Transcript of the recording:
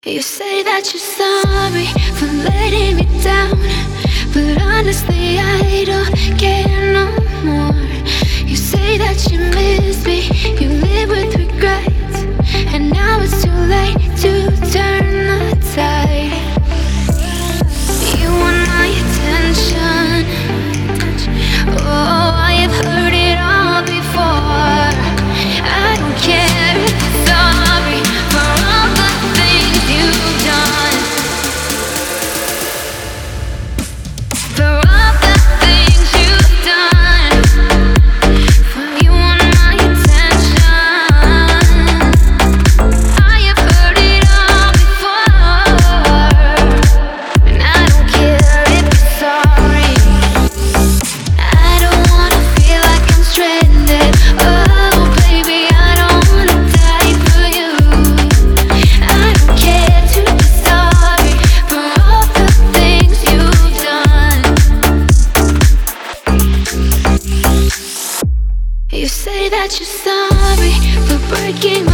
You say that you're sorry for letting me down, but honestly I don't care no more. You say that you miss me, you live with regrets, and now it's too late to turn the tide. You want my attention, oh, I have heard it all before. I don't care if you're sorry for all the things you've done, for all the things you've done. For you want my attention, I have heard it all before, and I don't care if you're sorry. I don't wanna feel like I'm stranded. Oh baby, I don't wanna die for you. I don't care to be sorry for all the things you've done. You say that you're sorry for breaking